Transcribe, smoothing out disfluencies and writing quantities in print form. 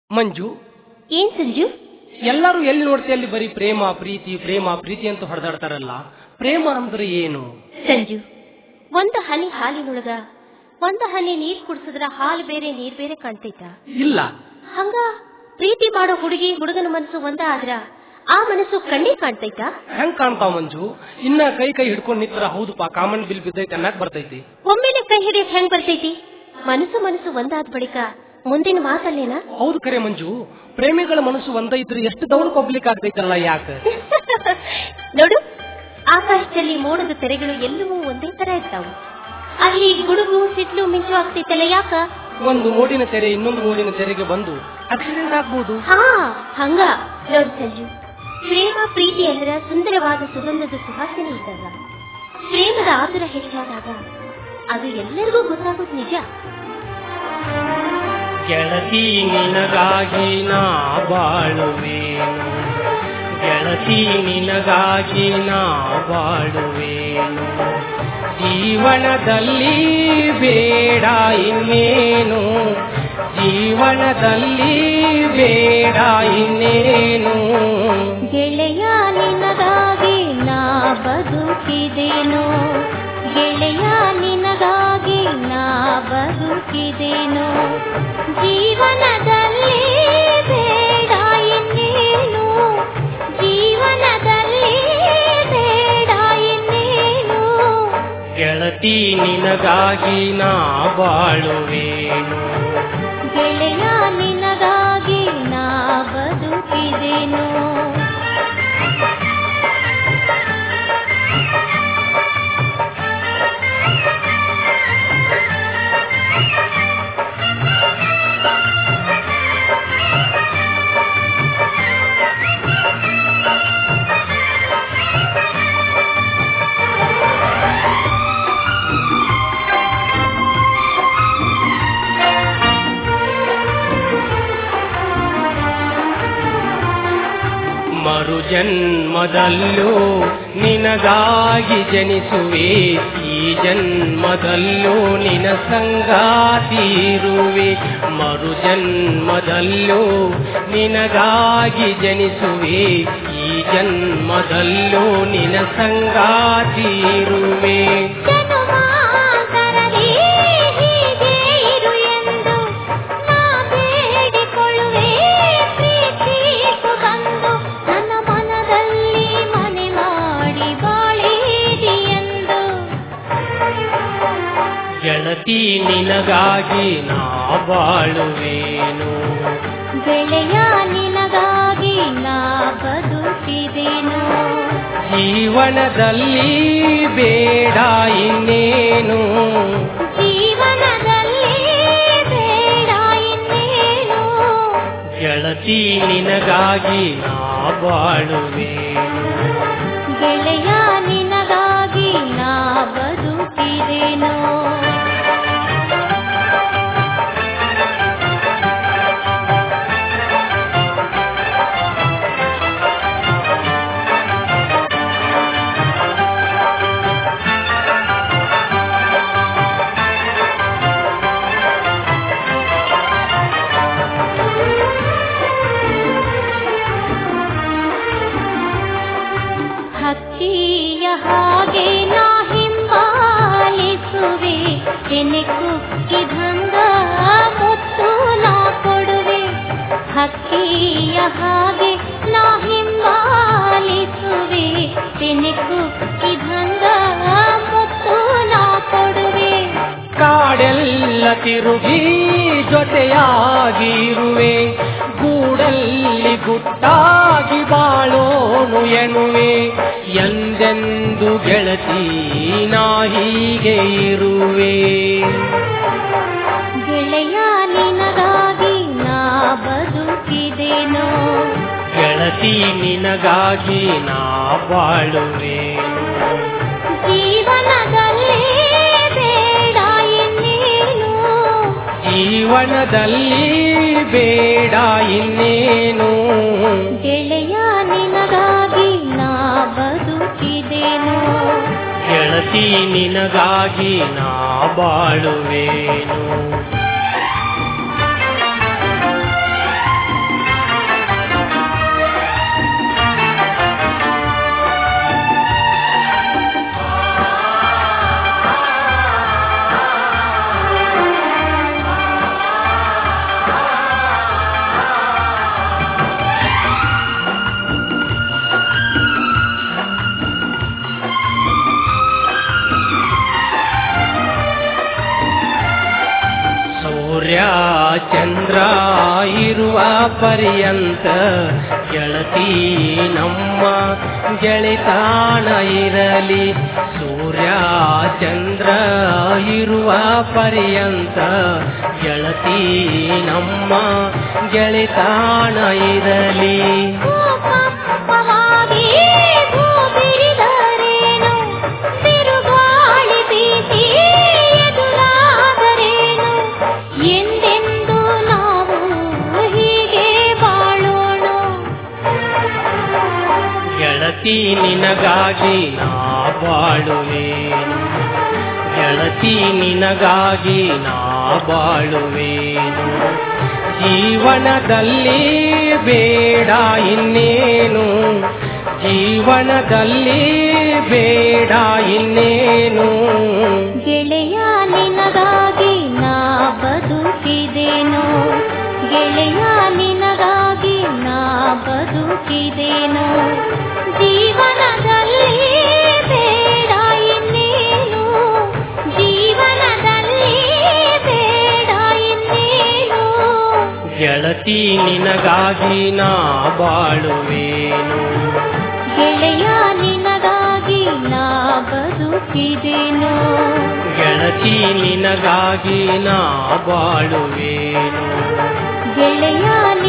ಮಂಜು, ಏನ್ ಸಂಜು? ಎಲ್ಲರೂ ಎಲ್ಲಿ ನೋಡ್ತಿ ಅಲ್ಲಿ ಬರೀ ಪ್ರೇಮ ಪ್ರೀತಿ ಪ್ರೇಮ ಪ್ರೀತಿ ಅಂತ ಹೊಡೆದಾಡ್ತಾರಲ್ಲ, ಪ್ರೇಮ ಅಂದ್ರೆ ಏನು? ಸಂಜು, ಒಂದು ಹನಿ ಹಾಲಿನೊಳಗ ಒಂದು ಹನಿ ನೀರ್ ಕುಡಿಸಿದ್ರ ಹಾಲು ಬೇರೆ ನೀರ್ ಬೇರೆ ಕಾಣ್ತೈತ? ಇಲ್ಲ. ಹಂಗ ಪ್ರೀತಿ ಮಾಡೋ ಹುಡುಗಿ ಹುಡುಗನ ಮನಸ್ಸು ಒಂದ ಆದ್ರ ಆ ಮನಸ್ಸು ಕಣ್ಣಿಗೆ ಕಾಣ್ತೈತ? ಹೆಂಗ್ ಕಾಣ್ತಾವ ಮಂಜು? ಇನ್ನ ಕೈ ಕೈ ಹಿಡ್ಕೊಂಡ್ ನಿಂತರ ಹೌದಪ್ಪ ಕಾಮನ್ ಬಿಲ್ ಬಿದ್ದೈತೆ ಅನ್ನಕ್ ಬರ್ತೈತಿ. ಒಮ್ಮೆಲೆ ಕೈ ಹಿಡಿಯಕ್ ಹೆಂಗ್ ಬರ್ತೈತಿ? ಮನಸ್ಸು ಮನಸ್ಸು ಒಂದಾದ ಬಳಿಕ ಮುಂದಿನ ಮಾತಲ್ಲೇನಾ? ಹೌದು ಕರೆ ಮಂಜು, ಪ್ರೇಮಿಗಳ ಮನಸ್ಸು ಒಂದೈತ್ರಿ ಎಷ್ಟು ದೌಡಕ್ ಹೋಗ್ಲಿಕ್ಕೆ ಆಗ್ತೈತಲ್ಲ ಯಾಕೆ? ನೋಡು, ಆಕಾಶದಲ್ಲಿ ಮೋಡದ ತೆರೆಗಳು ಎಲ್ಲವೂ ಒಂದೇ ತರ ಇರ್ತಾವ. ಅಲ್ಲಿ ಗುಡುಗು ಸಿಡ್ಲು ಮಿಂಚು ಆಗ್ತೈತಲ್ಲ ಯಾಕ? ಒಂದು ಮೋಡಿನ ತೆರೆ ಇನ್ನೊಂದು ಮೋಡಿನ ತೆರೆಗೆ ಬಂದು ಆಕ್ಸಿಡೆಂಟ್ ಆಗ್ಬಹುದು. ಹಾ, ಹಂಗ ನೋಡು ಸಂಜು, ಪ್ರೇಮ ಪ್ರೀತಿ ಅಂದ್ರೆ ಸುಂದರವಾದ ಸುಗಂಧದ ಸುವಾಸನೆ ಇದ್ದಾಗ, ಪ್ರೇಮದ ಆತುರ ಹೆಚ್ಚಾದಾಗ ಅದು ಎಲ್ಲರಿಗೂ ಗೊತ್ತಾಗೋದು ನಿಜ. ಗೆಳತಿ ನಿನಗಾಗಿ ನಾ ಬಾಳುವೇನು, ಗೆಳತಿ ನಿನಗಾಗಿ ನಾ ಬಾಳುವೇನು, ಜೀವನದಲ್ಲಿ ಬೇಡ ಇನ್ನೇನು, ಜೀವನದಲ್ಲಿ ಬೇಡ ಇನ್ನೇನು. ಗೆಳೆಯ ನಿನಗಾಗಿ ನಾ ಬದುಕಿದೇನೋ, ಗೆಳೆಯ ನಿನಗಾಗಿ ನಾ ಬದುಕಿದೇನೋ, ಜೀವನದಲ್ಲಿ ಬೇಡ ಇನ್ನೇನು, ಜೀವನದಲ್ಲಿ ಬೇಡ ಇನ್ನೇನು. ಗೆಳತಿ ನಿನಗಾಗಿ ನಾ ಬಾಳುವೇನು, ಗೆಳೆಯ ನಿನಗಾಗಿ ನಾ ಬದುಕಿದೇನೋ. ಮರು ಜನ್ಮದಲ್ಲೂ ನಿನಗಾಗಿ ಜನಿಸುವೆ, ಈ ಜನ್ಮದಲ್ಲೂ ನಿನ ಸಂಗಾತಿರುವೆ, ಮರು ಜನ್ಮದಲ್ಲೂ ನಿನಗಾಗಿ ಜನಿಸುವೆ, ಈ ಜನ್ಮದಲ್ಲೂ ನಿನ ಸಂಗಾತಿರುವೆ. ಗೆಳತಿ ನಿನಗಾಗಿ ನಾ ಬಾಳುವೇನು, ಗೆಳೆಯ ನಿನಗಾಗಿ ನಾ ಬದುಕಿದೇನೋ, ಜೀವನದಲ್ಲಿ ಬೇಡ ಇನ್ನೇನು, ಜೀವನದಲ್ಲಿ ಬೇಡ ಇನ್ನೇನು. ಗೆಳತಿ ನಿನಗಾಗಿ ನಾ ಬಾಳುವೇನು, ಗೆಳೆಯ ನಿನಗಾಗಿ ನಾ ಬದುಕಿದೇನೋ. ಹಕ್ಕಿಯ ಹಾಗೆ ನಾ ಹಿಂಬಾಲಿಸುವೆ, ಕೆನೆ ಕುಕ್ಕಿದಂಗ ಮುತ್ತು ನಾ ಕೊಡುವೆ, ಹಕ್ಕಿಯ ಹಾಗೆ ನಾ ಹಿಂಬಾಲಿಸುವೆ, ಕೆನೆ ಕುಕ್ಕಿದಂಗ ಮುತ್ತು ನಾ ಕೊಡುವೆ. ಕಾಡೆಲ್ಲ ತಿರುಗಿ ಜೊತೆಯಾಗಿರುವೆ, ಗೂಡಲ್ಲಿ ಗುಟ್ಟಾಗಿ ಬಾಳೋನು ಎನ್ನುವೆ, ಎಂದೆಂದು ಗೆಳತಿ ನಾ ಹೀಗೆ ಇರುವೆ. ಗೆಳೆಯ ನಿನಗಾಗಿ ನಾ ಬದುಕಿದೇನೋ, ಗೆಳತಿ ನಿನಗಾಗಿ ನಾ ಬಾಳುವೇನು, ಜೀವನದಲ್ಲಿ ಬೇಡ ಇನ್ನೇನು, ಜೀವನದಲ್ಲಿ ಬೇಡ ಇನ್ನೇನು. ಗೆಳೆಯ ನಿನಗಾಗಿ ನಾ ಬದುಕಿದೇನೋ, ಗೆಳತಿ ನಿನಗಾಗಿ ನಾ ಬಾಳುವೇನು. ಇರುವ ಪರ್ಯಂತ ಗೆಳತಿ ನಮ್ಮ ಗೆಳೆತಾಣ ಇರಲಿ. ಸೂರ್ಯ ಚಂದ್ರ ಇರುವ ಪರ್ಯಂತ ಗೆಳತಿ ನಮ್ಮ ಗೆಳೆತಾಣ ಇರಲಿ. ಗೆಳತಿ ನಿನಗಾಗಿ ನಾ ಬಾಳುವೇನು, ಗೆಳತಿ ನಿನಗಾಗಿ ನಾ ಬಾಳುವೇನು. ಜೀವನದಲ್ಲಿ ಬೇಡ ಇನ್ನೇನು, ಜೀವನದಲ್ಲಿ ಬೇಡ ಇನ್ನೇನು. ಗೆಳೆಯ ನಿನಗಾಗಿ ನಾ ಬದುಕಿದೆನು, ಗೆಳೆಯ ನಿನಗಾಗಿ ನಾ ಬದುಕಿದೆನು. ಜೀವನದಲ್ಲಿ ಬೇಡ ಇನ್ನೇನು, ಜೀವನದಲ್ಲಿ ಬೇಡ ಇನ್ನೇನು. ಗೆಳತಿ ನಿನಗಾಗಿ ನಾ ಬಾಳುವೇನು, ಗೆಳೆಯ ನಿನಗಾಗಿ ನಾ ಬದುಕಿದೆನು. ಗೆಳತಿ ನಿನಗಾಗಿ ನಾ ಬಾಳುವೇನು. ಗೆಳೆಯ